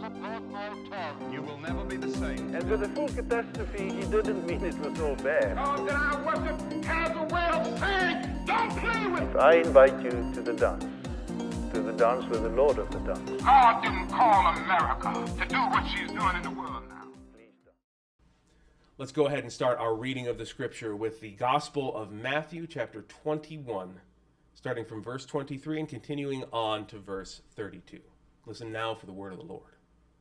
You will never be the same. And with the full catastrophe, he didn't mean it was all bad. Oh, that our worship has a way of saying, don't play with. I invite you to the dance with the Lord of the dance. God didn't call America to do what she's doing in the world now. Please don't. Let's go ahead and start our reading of the scripture with the Gospel of Matthew, chapter 21, starting from verse 23 and continuing on to verse 32. Listen now for the word of the Lord.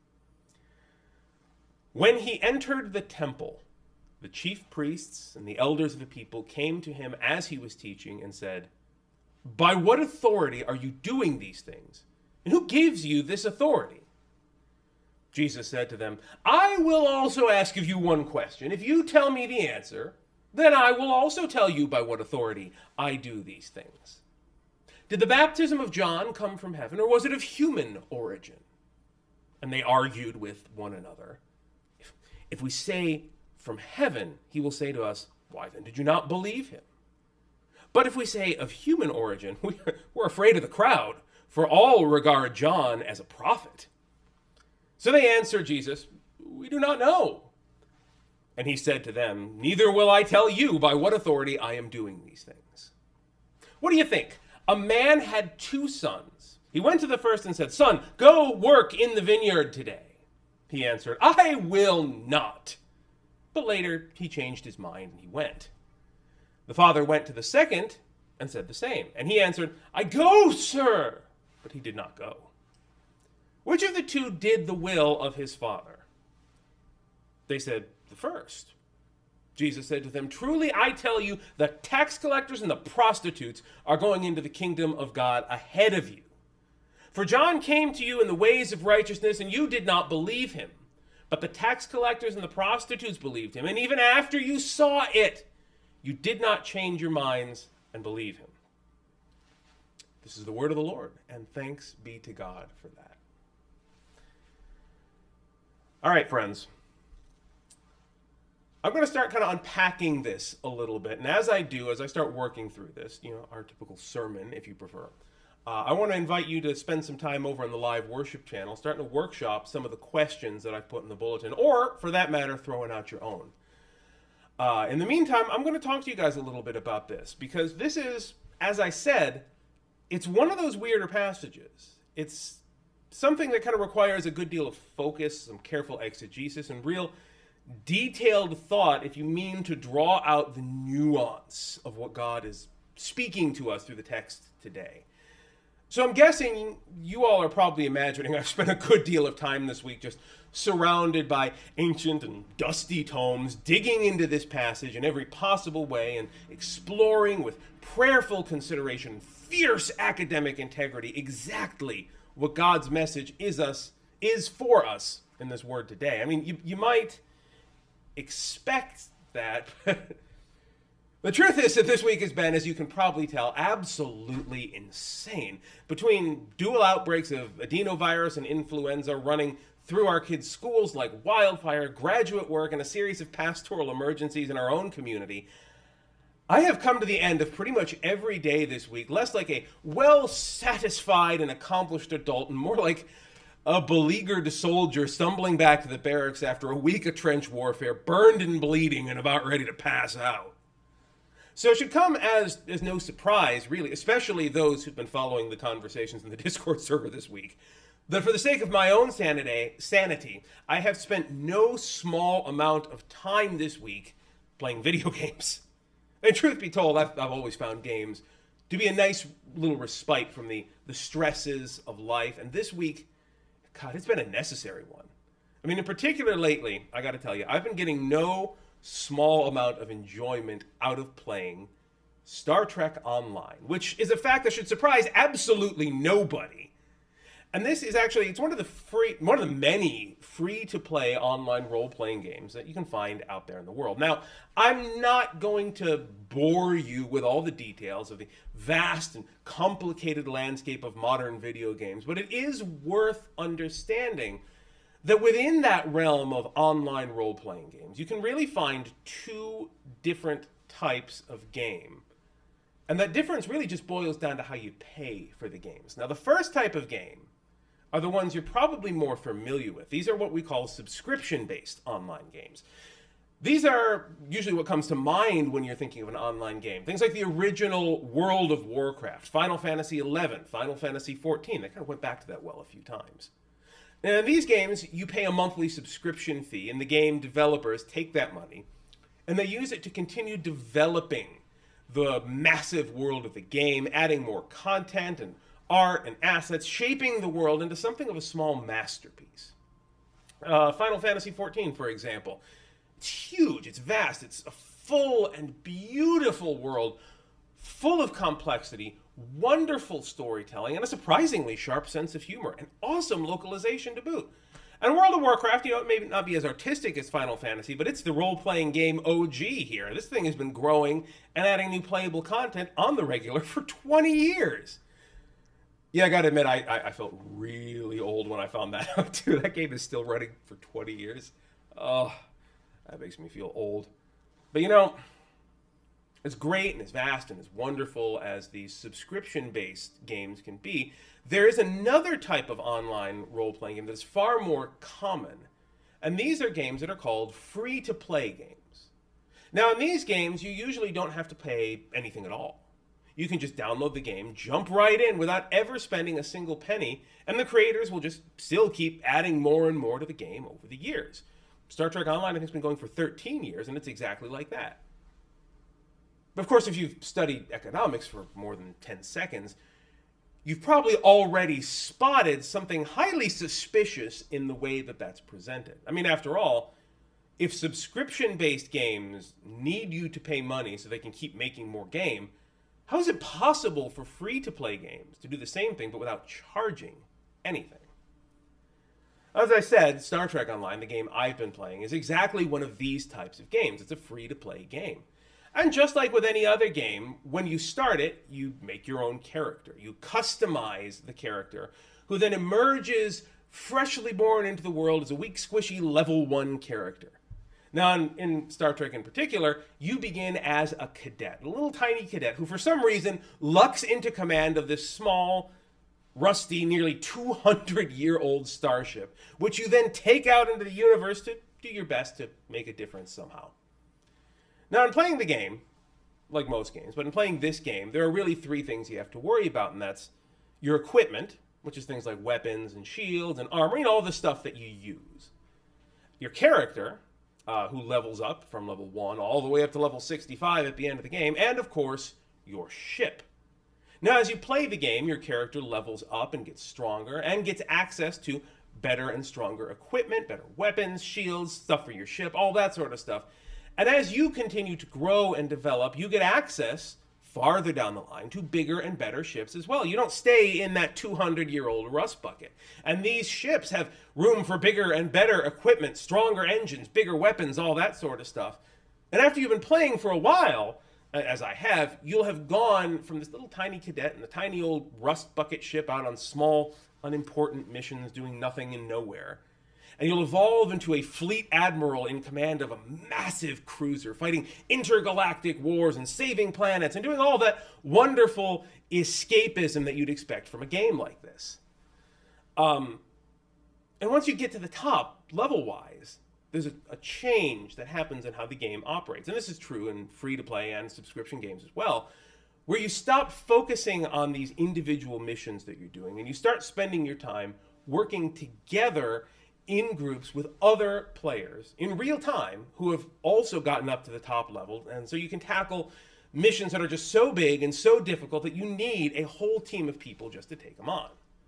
When he entered the temple, the chief priests and the elders of the people came to him as he was teaching and said, "By what authority are you doing these things? And who gives you this authority?" Jesus said to them, "I will also ask of you one question. If you tell me the answer, then I will also tell you by what authority I do these things. Did the baptism of John come from heaven, or was it of human origin?" And they argued with one another. If we say from heaven, he will say to us, "Why then did you not believe him?" But if we say of human origin, we're afraid of the crowd, for all regard John as a prophet. So they answered Jesus, "We do not know." And he said to them, "Neither will I tell you by what authority I am doing these things." What do you think? A man had two sons. He went to the first and said, "Son, go work in the vineyard today." He answered, "I will not." But later he changed his mind and he went. The father went to the second and said the same. And he answered, "I go, sir." But he did not go. Which of the two did the will of his father? They said, "The first." Jesus said to them, "Truly I tell you, the tax collectors and the prostitutes are going into the kingdom of God ahead of you. For John came to you in the ways of righteousness, and you did not believe him. But the tax collectors and the prostitutes believed him. And even after you saw it, you did not change your minds and believe him." This is the word of the Lord, and thanks be to God for that. All right, friends. I'm going to start kind of unpacking this a little bit. And as I do, as I start working through this, our typical sermon, if you prefer, I want to invite you to spend some time over on the live worship channel, starting to workshop some of the questions that I've put in the bulletin, or for that matter, throwing out your own. In the meantime, I'm going to talk to you guys a little bit about this, because this is, as I said, it's one of those weirder passages. It's something that kind of requires a good deal of focus, some careful exegesis, and real detailed thought if you mean to draw out the nuance of what God is speaking to us through the text today. So I'm guessing you all are probably imagining I've spent a good deal of time this week just surrounded by ancient and dusty tomes, digging into this passage in every possible way and exploring with prayerful consideration, fierce academic integrity, exactly what God's message is for us in this word today. I mean, you might expect that. The truth is that this week has been, as you can probably tell, absolutely insane. Between dual outbreaks of adenovirus and influenza running through our kids' schools like wildfire, graduate work, and a series of pastoral emergencies in our own community, I have come to the end of pretty much every day this week, less like a well-satisfied and accomplished adult, and more like a beleaguered soldier stumbling back to the barracks after a week of trench warfare, burned and bleeding and about ready to pass out. So it should come as no surprise, really, especially those who've been following the conversations in the Discord server this week, that for the sake of my own sanity, I have spent no small amount of time this week playing video games. And truth be told, I've always found games to be a nice little respite from the stresses of life. And this week, God, it's been a necessary one. I mean, in particular lately, I got to tell you, I've been getting no small amount of enjoyment out of playing Star Trek Online, which is a fact that should surprise absolutely nobody. And this is actually, it's one of the many free-to-play online role-playing games that you can find out there in the world. Now, I'm not going to bore you with all the details of the vast and complicated landscape of modern video games, but it is worth understanding that within that realm of online role-playing games, you can really find two different types of game. And that difference really just boils down to how you pay for the games. Now, the first type of game are the ones you're probably more familiar with. These are what we call subscription-based online games. These are usually what comes to mind when you're thinking of an online game. Things like the original World of Warcraft, Final Fantasy XI, Final Fantasy XIV. They kind of went back to that well a few times. Now, in these games, you pay a monthly subscription fee, and the game developers take that money, and they use it to continue developing the massive world of the game, adding more content and art and assets, shaping the world into something of a small masterpiece. Final Fantasy XIV, for example. It's huge, it's vast, it's a full and beautiful world, full of complexity, wonderful storytelling, and a surprisingly sharp sense of humor, and awesome localization to boot. And World of Warcraft, it may not be as artistic as Final Fantasy, but it's the role-playing game OG here. This thing has been growing and adding new playable content on the regular for 20 years. Yeah, I gotta admit, I felt really old when I found that out, too. That game is still running for 20 years. Oh, that makes me feel old. But as great and as vast and as wonderful as these subscription-based games can be, there is another type of online role-playing game that is far more common. And these are games that are called free-to-play games. Now, in these games, you usually don't have to pay anything at all. You can just download the game, jump right in without ever spending a single penny, and the creators will just still keep adding more and more to the game over the years. Star Trek Online, I think, has been going for 13 years, and it's exactly like that. But of course, if you've studied economics for more than 10 seconds, you've probably already spotted something highly suspicious in the way that that's presented. I mean, after all, if subscription-based games need you to pay money so they can keep making more game, how is it possible for free-to-play games to do the same thing but without charging anything? As I said, Star Trek Online, the game I've been playing, is exactly one of these types of games. It's a free-to-play game. And just like with any other game, when you start it, you make your own character. You customize the character, who then emerges freshly born into the world as a weak, squishy level 1 character. Now, in Star Trek in particular, you begin as a cadet, a little tiny cadet, who for some reason lucks into command of this small, rusty, nearly 200-year-old starship, which you then take out into the universe to do your best to make a difference somehow. Now, in playing the game, like most games, but in playing this game, there are really 3 things you have to worry about, and that's your equipment, which is things like weapons and shields and armor, all the stuff that you use. Your character, who levels up from level 1 all the way up to level 65 at the end of the game, and of course, your ship. Now, as you play the game, your character levels up and gets stronger and gets access to better and stronger equipment, better weapons, shields, stuff for your ship, all that sort of stuff. And as you continue to grow and develop, you get access farther down the line to bigger and better ships as well. You don't stay in that 200-year-old rust bucket. And these ships have room for bigger and better equipment, stronger engines, bigger weapons, all that sort of stuff. And after you've been playing for a while, as I have, you'll have gone from this little tiny cadet and a tiny old rust bucket ship out on small, unimportant missions doing nothing in nowhere. And you'll evolve into a fleet admiral in command of a massive cruiser, fighting intergalactic wars and saving planets and doing all that wonderful escapism that you'd expect from a game like this. And once you get to the top, level-wise, there's a change that happens in how the game operates. And this is true in free-to-play and subscription games as well, where you stop focusing on these individual missions that you're doing, and you start spending your time working together in groups with other players in real time who have also gotten up to the top level. And so you can tackle missions that are just so big and so difficult that you need a whole team of people just to take them on.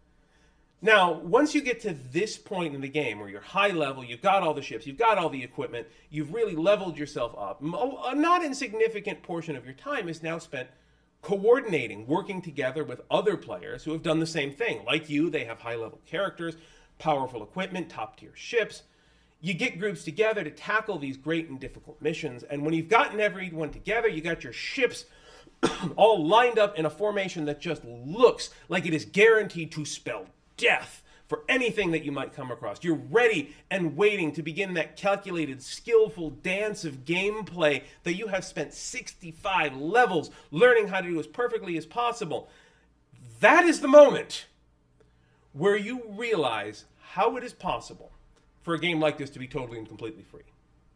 Now, once you get to this point in the game where you're high level, you've got all the ships, you've got all the equipment, you've really leveled yourself up, a not insignificant portion of your time is now spent coordinating, working together with other players who have done the same thing. Like you, they have high-level characters, powerful equipment, top-tier ships. You get groups together to tackle these great and difficult missions, and when you've gotten everyone together, you got your ships all lined up in a formation that just looks like it is guaranteed to spell death for anything that you might come across. You're ready and waiting to begin that calculated, skillful dance of gameplay that you have spent 65 levels learning how to do as perfectly as possible. That is the moment where you realize how it is possible for a game like this to be totally and completely free.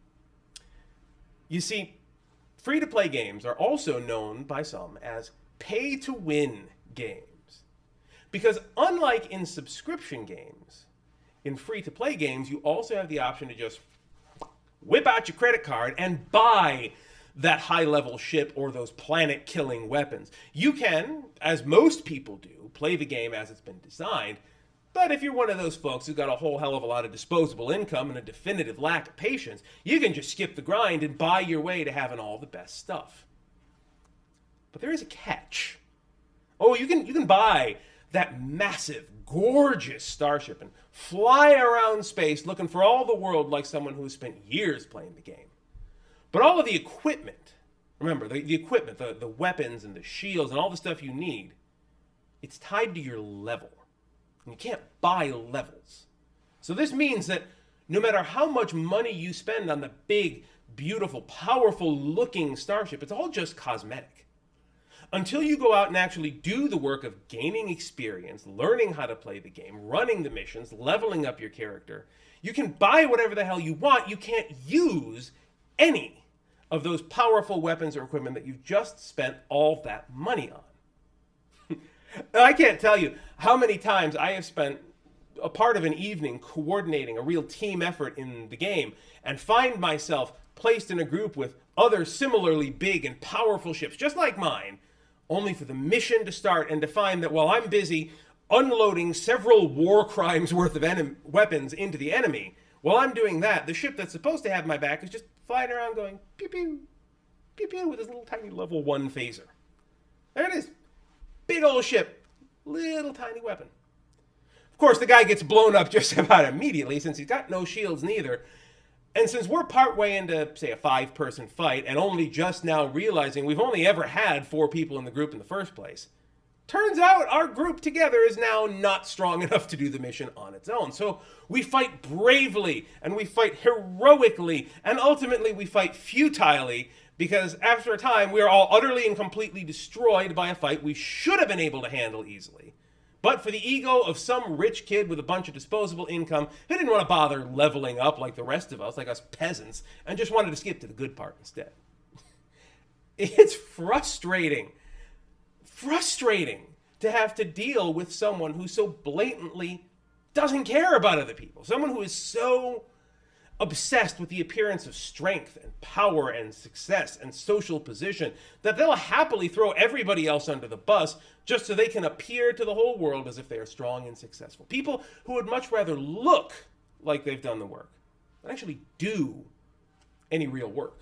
You see, free-to-play games are also known by some as pay-to-win games. Because unlike in subscription games, in free-to-play games, you also have the option to just whip out your credit card and buy that high-level ship or those planet-killing weapons. You can, as most people do, play the game as it's been designed, but if you're one of those folks who's got a whole hell of a lot of disposable income and a definitive lack of patience, you can just skip the grind and buy your way to having all the best stuff. But there is a catch. Oh, you can buy that massive, gorgeous starship and fly around space looking for all the world like someone who has spent years playing the game. But all of the equipment, remember, the equipment, the weapons and the shields and all the stuff you need, it's tied to your level. And you can't buy levels. So this means that no matter how much money you spend on the big, beautiful, powerful looking starship, it's all just cosmetic. Until you go out and actually do the work of gaining experience, learning how to play the game, running the missions, leveling up your character, you can buy whatever the hell you want. You can't use any of those powerful weapons or equipment that you've just spent all that money on. I can't tell you how many times I have spent a part of an evening coordinating a real team effort in the game and find myself placed in a group with other similarly big and powerful ships just like mine, only for the mission to start and to find that while I'm busy unloading several war crimes worth of weapons into the enemy, while I'm doing that, the ship that's supposed to have my back is just flying around going pew pew, pew pew with this little tiny level 1 phaser. There it is. Big old ship, little tiny weapon. Of course, the guy gets blown up just about immediately since he's got no shields neither. And since we're partway into, say, a 5-person fight and only just now realizing we've only ever had 4 people in the group in the first place, turns out our group together is now not strong enough to do the mission on its own. So we fight bravely and we fight heroically and ultimately we fight futilely because after a time we are all utterly and completely destroyed by a fight we should have been able to handle easily. But for the ego of some rich kid with a bunch of disposable income who didn't want to bother leveling up like the rest of us, like us peasants, and just wanted to skip to the good part instead. It's frustrating to have to deal with someone who so blatantly doesn't care about other people. Someone who is so obsessed with the appearance of strength and power and success and social position that they'll happily throw everybody else under the bus just so they can appear to the whole world as if they are strong and successful. People who would much rather look like they've done the work than actually do any real work.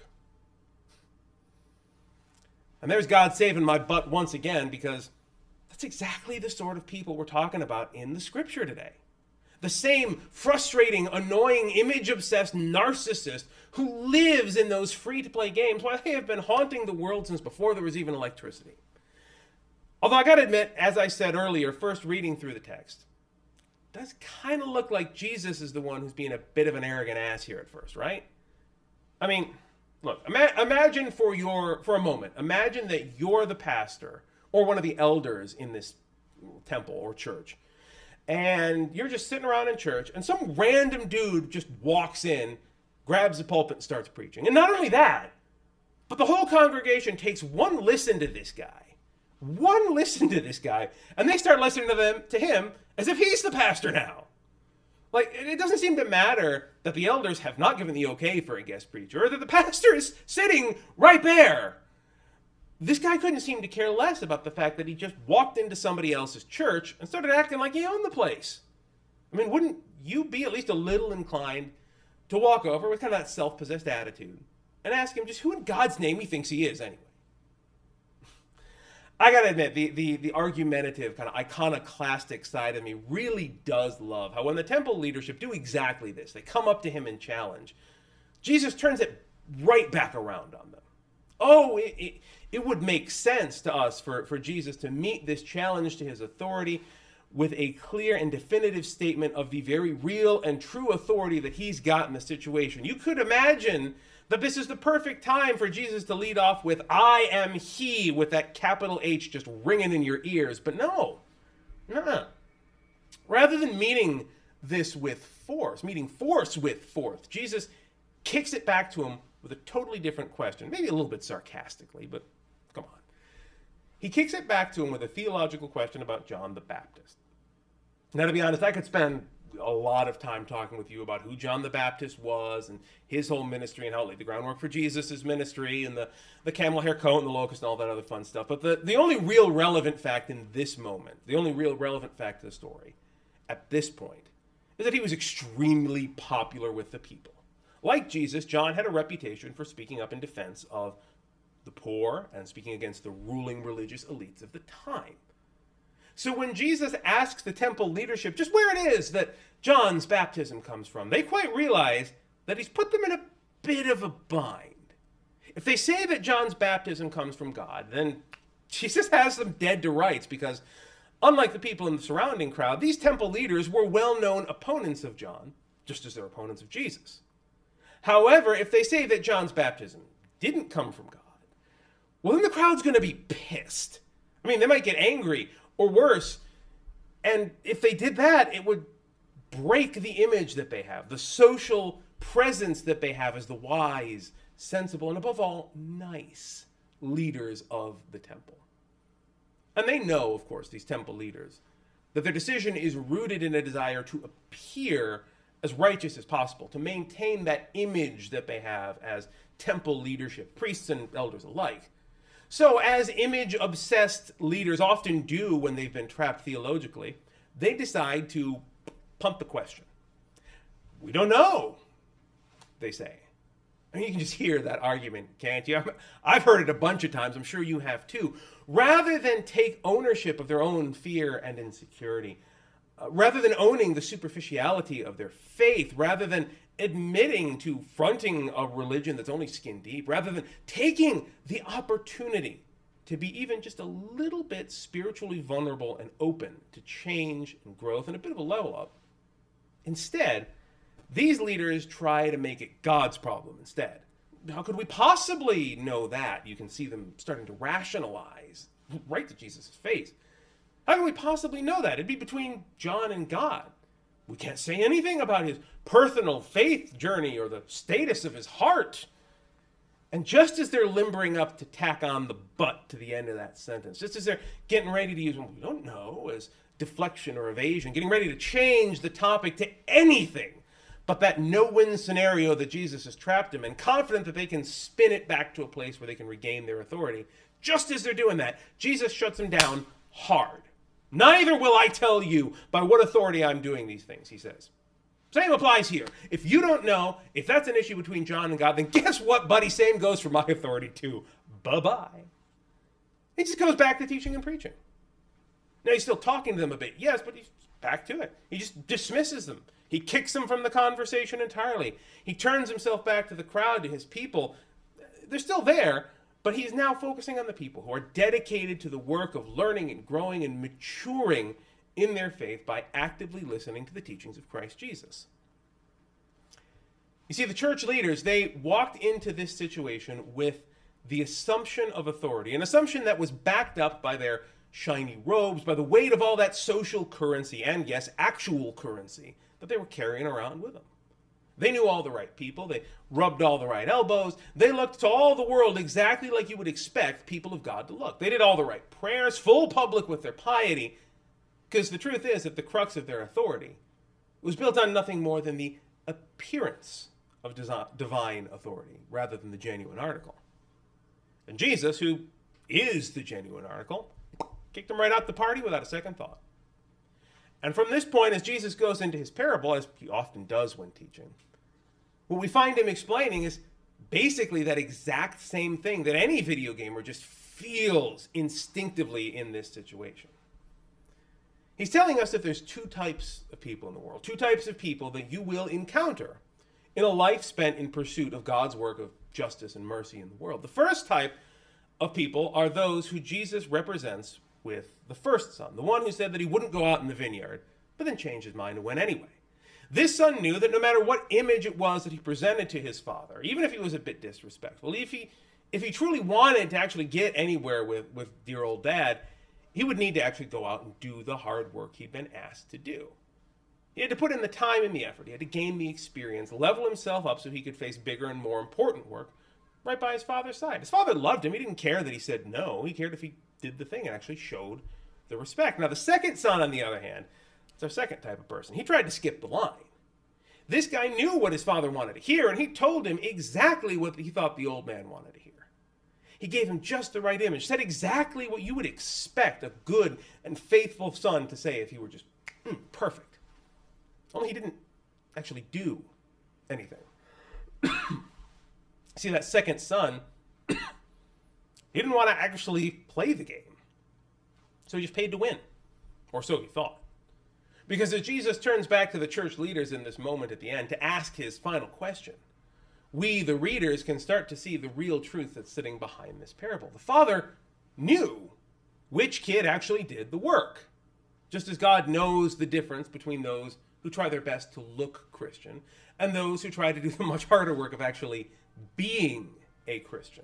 And there's God saving my butt once again, because that's exactly the sort of people we're talking about in the scripture today. The same frustrating, annoying, image-obsessed narcissist who lives in those free-to-play games while they have been haunting the world since before there was even electricity. Although I gotta admit, as I said earlier, first reading through the text, it does kind of look like Jesus is the one who's being a bit of an arrogant ass here at first, right? I mean, look, imagine for a moment, imagine that you're the pastor or one of the elders in this temple or church. And you're just sitting around in church, and some random dude just walks in, grabs the pulpit, and starts preaching. And not only that, but the whole congregation takes one listen to this guy, and they start listening to him as if he's the pastor now. Like, it doesn't seem to matter that the elders have not given the okay for a guest preacher, or that the pastor is sitting right there. This guy couldn't seem to care less about the fact that he just walked into somebody else's church and started acting like he owned the place. I mean, wouldn't you be at least a little inclined to walk over with kind of that self-possessed attitude and ask him just who in God's name he thinks he is anyway? I gotta admit, the argumentative, kind of iconoclastic side of me really does love how when the temple leadership do exactly this, they come up to him and challenge, Jesus turns it right back around on them. Oh, it would make sense to us for Jesus to meet this challenge to his authority with a clear and definitive statement of the very real and true authority that he's got in the situation. You could imagine that this is the perfect time for Jesus to lead off with, I am he, with that capital H just ringing in your ears. But no. Rather than meeting force with force, Jesus kicks it back to him with a totally different question, maybe a little bit sarcastically, but come on. He kicks it back to him with a theological question about John the Baptist. Now, to be honest, I could spend a lot of time talking with you about who John the Baptist was and his whole ministry and how it laid the groundwork for Jesus' ministry and the camel hair coat and the locust and all that other fun stuff. But the only real relevant fact in this moment, the only real relevant fact of the story at this point, is that he was extremely popular with the people. Like Jesus, John had a reputation for speaking up in defense of the poor and speaking against the ruling religious elites of the time. So when Jesus asks the temple leadership just where it is that John's baptism comes from, they quite realize that he's put them in a bit of a bind. If they say that John's baptism comes from God, then Jesus has them dead to rights because, unlike the people in the surrounding crowd, these temple leaders were well-known opponents of John, just as they're opponents of Jesus. However, if they say that John's baptism didn't come from God, well, then the crowd's going to be pissed. I mean, they might get angry, or worse, and if they did that, it would break the image that they have, the social presence that they have as the wise, sensible, and above all, nice leaders of the temple. And they know, of course, these temple leaders, that their decision is rooted in a desire to appear as righteous as possible, to maintain that image that they have as temple leadership, priests and elders alike. So, as image-obsessed leaders often do when they've been trapped theologically, they decide to pump the question. We don't know, they say. I mean, you can just hear that argument, can't you? I've heard it a bunch of times. I'm sure you have too. Rather than take ownership of their own fear and insecurity, rather than owning the superficiality of their faith, rather than admitting to fronting a religion that's only skin deep, rather than taking the opportunity to be even just a little bit spiritually vulnerable and open to change and growth and a bit of a level up, instead, these leaders try to make it God's problem instead. How could we possibly know that? You can see them starting to rationalize right to Jesus' face. How can we possibly know that? It'd be between John and God. We can't say anything about his personal faith journey or the status of his heart. And just as they're limbering up to tack on the but to the end of that sentence, just as they're getting ready to use, well, we don't know, as deflection or evasion, getting ready to change the topic to anything but that no-win scenario that Jesus has trapped them in, confident that they can spin it back to a place where they can regain their authority, just as they're doing that, Jesus shuts them down hard. Neither will I tell you by what authority I'm doing these things, he says. Same applies here. If you don't know, if that's an issue between John and God, then guess what, buddy? Same goes for my authority too. Bye-bye. He just goes back to teaching and preaching. Now, he's still talking to them a bit, yes, but he's back to it. He just dismisses them. He kicks them from the conversation entirely. He turns himself back to the crowd, to his people. They're still there, but he's now focusing on the people who are dedicated to the work of learning and growing and maturing in their faith by actively listening to the teachings of Christ Jesus. You see, the church leaders, they walked into this situation with the assumption of authority, an assumption that was backed up by their shiny robes, by the weight of all that social currency, and yes, actual currency that they were carrying around with them. They knew all the right people, they rubbed all the right elbows, they looked to all the world exactly like you would expect people of God to look. They did all the right prayers, full public with their piety, because the truth is that the crux of their authority was built on nothing more than the appearance of divine authority, rather than the genuine article. And Jesus, who is the genuine article, kicked them right out the party without a second thought. And from this point, as Jesus goes into his parable, as he often does when teaching, what we find him explaining is basically that exact same thing that any video gamer just feels instinctively in this situation. He's telling us that there's two types of people in the world, two types of people that you will encounter in a life spent in pursuit of God's work of justice and mercy in the world. The first type of people are those who Jesus represents with the first son, the one who said that he wouldn't go out in the vineyard, but then changed his mind and went anyway. This son knew that no matter what image it was that he presented to his father, even if he was a bit disrespectful, if he truly wanted to actually get anywhere with dear old dad, he would need to actually go out and do the hard work he'd been asked to do. He had to put in the time and the effort. He had to gain the experience, level himself up so he could face bigger and more important work right by his father's side. His father loved him. He didn't care that he said no. He cared if he did the thing and actually showed the respect. Now, the second son, on the other hand, is our second type of person. He tried to skip the line. This guy knew what his father wanted to hear, and he told him exactly what he thought the old man wanted to hear. He gave him just the right image, said exactly what you would expect a good and faithful son to say if he were just perfect. Only he didn't actually do anything. See, that second son, he didn't want to actually play the game. So he just paid to win. Or so he thought. Because as Jesus turns back to the church leaders in this moment at the end to ask his final question, we, the readers, can start to see the real truth that's sitting behind this parable. The father knew which kid actually did the work. Just as God knows the difference between those who try their best to look Christian and those who try to do the much harder work of actually being a Christian.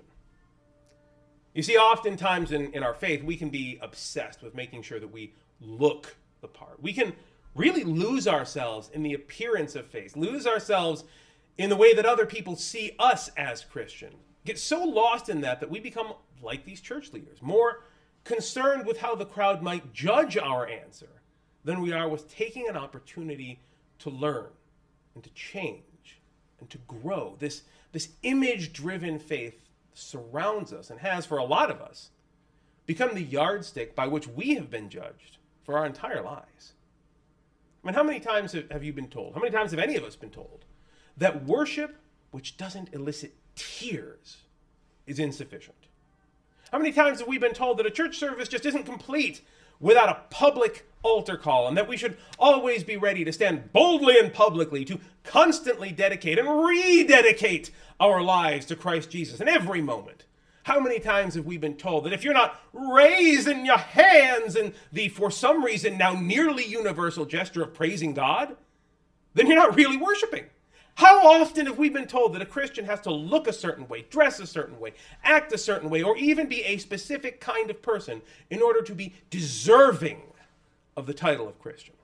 You see, oftentimes in our faith, we can be obsessed with making sure that we look the part. We can really lose ourselves in the appearance of faith, lose ourselves in the way that other people see us as Christian. Get so lost in that we become like these church leaders, more concerned with how the crowd might judge our answer than we are with taking an opportunity to learn and to change and to grow. This image-driven faith surrounds us and has, for a lot of us, become the yardstick by which we have been judged for our entire lives. I mean, how many times have you been told, how many times have any of us been told, that worship which doesn't elicit tears is insufficient? How many times have we been told that a church service just isn't complete without a public altar call, and that we should always be ready to stand boldly and publicly to constantly dedicate and rededicate our lives to Christ Jesus in every moment? How many times have we been told that if you're not raising your hands in the, for some reason, now nearly universal gesture of praising God, then you're not really worshiping? How often have we been told that a Christian has to look a certain way, dress a certain way, act a certain way, or even be a specific kind of person in order to be deserving of the title of Christian?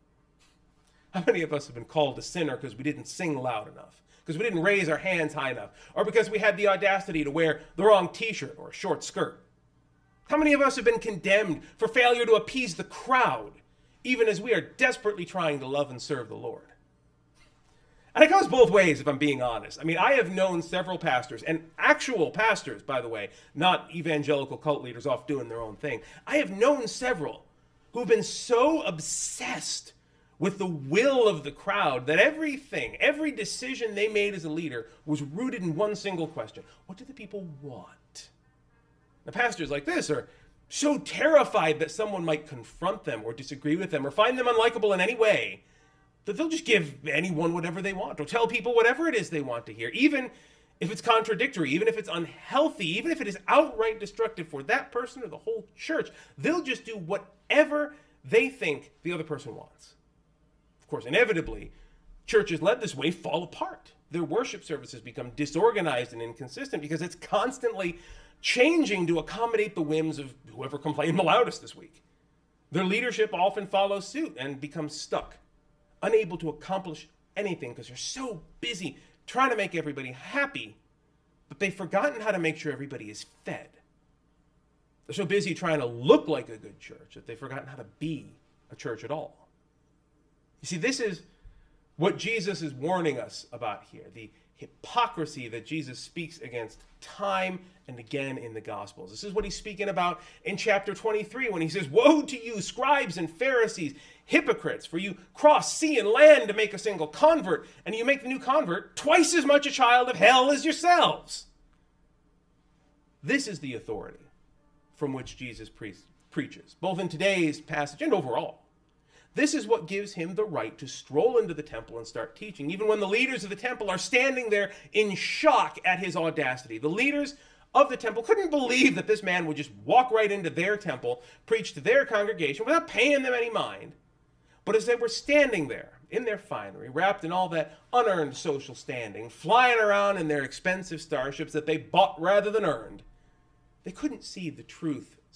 How many of us have been called a sinner because we didn't sing loud enough, because we didn't raise our hands high enough, or because we had the audacity to wear the wrong t-shirt or a short skirt? How many of us have been condemned for failure to appease the crowd, even as we are desperately trying to love and serve the Lord? And it goes both ways, if I'm being honest. I mean, I have known several pastors, and actual pastors, by the way, not evangelical cult leaders off doing their own thing. I have known several who've been so obsessed with the will of the crowd that everything, every decision they made as a leader was rooted in one single question: what do the people want? The pastors like this are so terrified that someone might confront them or disagree with them or find them unlikable in any way that they'll just give anyone whatever they want or tell people whatever it is they want to hear, even if it's contradictory, even if it's unhealthy, even if it is outright destructive for that person or the whole church. They'll just do whatever they think the other person wants. Of course, inevitably, churches led this way fall apart. Their worship services become disorganized and inconsistent because it's constantly changing to accommodate the whims of whoever complained the loudest this week. Their leadership often follows suit and becomes stuck, unable to accomplish anything because they're so busy trying to make everybody happy, but they've forgotten how to make sure everybody is fed. They're so busy trying to look like a good church that they've forgotten how to be a church at all. You see, this is what Jesus is warning us about here, the hypocrisy that Jesus speaks against time and again in the Gospels. This is what he's speaking about in chapter 23 when he says, "Woe to you, scribes and Pharisees, hypocrites, for you cross sea and land to make a single convert, and you make the new convert twice as much a child of hell as yourselves." This is the authority from which Jesus preaches, both in today's passage and overall. This is what gives him the right to stroll into the temple and start teaching, even when the leaders of the temple are standing there in shock at his audacity. The leaders of the temple couldn't believe that this man would just walk right into their temple, preach to their congregation without paying them any mind. But as they were standing there in their finery, wrapped in all that unearned social standing, flying around in their expensive starships that they bought rather than earned, they couldn't see the truth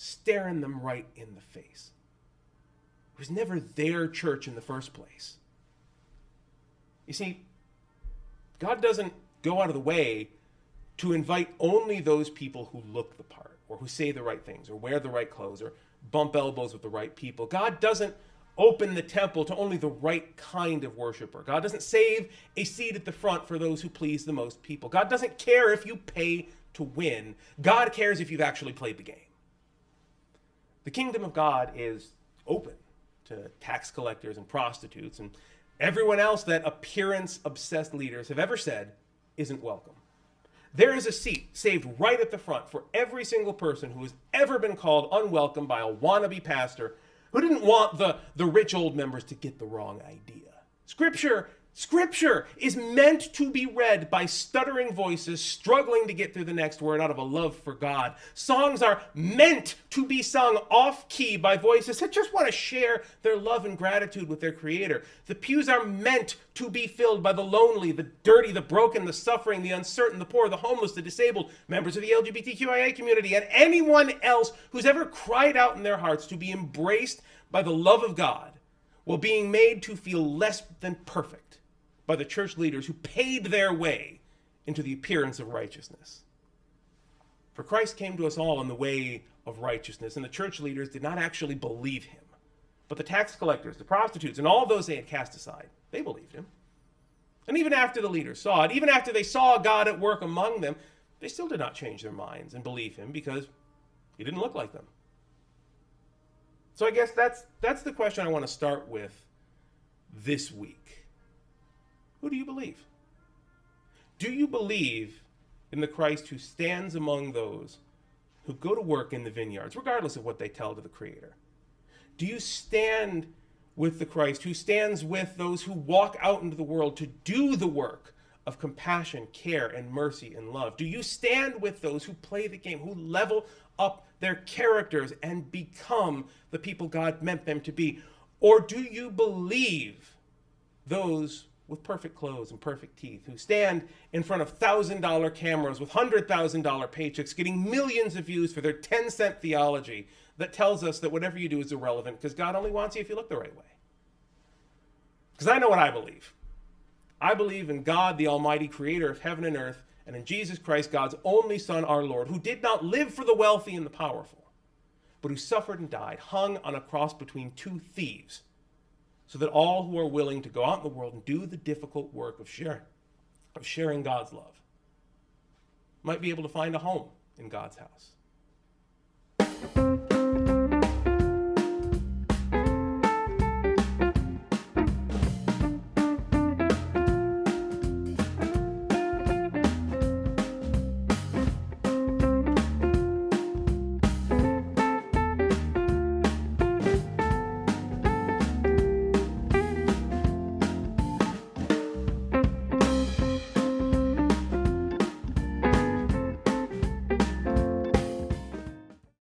staring them right in the face. It was never their church in the first place. You see, God doesn't go out of the way to invite only those people who look the part, or who say the right things, or wear the right clothes, or bump elbows with the right people. God doesn't open the temple to only the right kind of worshiper. God doesn't save a seat at the front for those who please the most people. God doesn't care if you pay to win. God cares if you've actually played the game. The kingdom of God is open to tax collectors and prostitutes and everyone else that appearance-obsessed leaders have ever said isn't welcome. There is a seat saved right at the front for every single person who has ever been called unwelcome by a wannabe pastor who didn't want the rich old members to get the wrong idea. Scripture is meant to be read by stuttering voices struggling to get through the next word out of a love for God. Songs are meant to be sung off-key by voices that just want to share their love and gratitude with their Creator. The pews are meant to be filled by the lonely, the dirty, the broken, the suffering, the uncertain, the poor, the homeless, the disabled, members of the LGBTQIA community, and anyone else who's ever cried out in their hearts to be embraced by the love of God while being made to feel less than perfect by the church leaders who paid their way into the appearance of righteousness. For Christ came to us all in the way of righteousness, and the church leaders did not actually believe him. But the tax collectors, the prostitutes, and all those they had cast aside, they believed him. And even after the leaders saw it, even after they saw God at work among them, they still did not change their minds and believe him because he didn't look like them. So I guess that's the question I want to start with this week. Who do you believe? Do you believe in the Christ who stands among those who go to work in the vineyards, regardless of what they tell to the Creator? Do you stand with the Christ who stands with those who walk out into the world to do the work of compassion, care, and mercy and love? Do you stand with those who play the game, who level up their characters and become the people God meant them to be? Or do you believe those with perfect clothes and perfect teeth, who stand in front of $1,000 cameras with $100,000 paychecks, getting millions of views for their 10-cent theology that tells us that whatever you do is irrelevant because God only wants you if you look the right way? Because I know what I believe. I believe in God, the Almighty Creator of heaven and earth, and in Jesus Christ, God's only Son, our Lord, who did not live for the wealthy and the powerful, but who suffered and died, hung on a cross between two thieves, so that all who are willing to go out in the world and do the difficult work of sharing God's love might be able to find a home in God's house.